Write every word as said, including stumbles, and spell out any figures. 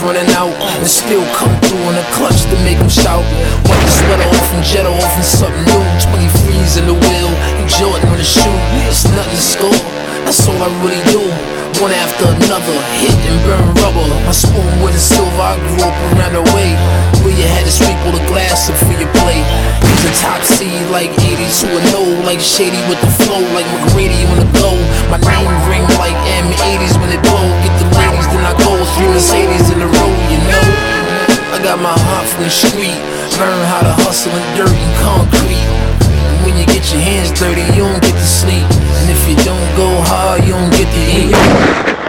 running out, and still come through in a clutch to make them shout. Wipe the sweater off and jet off and something new. twenty-threes in the wheel, and Jordan on the shoe. It's nothing to score, that's all I really do. One after another, hit and burn rubber. My spoon with a silver, I grew up around the way where you had to sweep all the glass up for your plate. He's a top seed like eighty to a no, like Shady with the flow, like McGrady on the go. My name ring like M eighties when it blow. Get the ladies, then I go through Mercedes in the road, you know. I got my heart from the street, learn how to hustle in dirt and concrete. And when you get your hands dirty, you don't get to sleep. And if you don't go hard, you don't get to eat.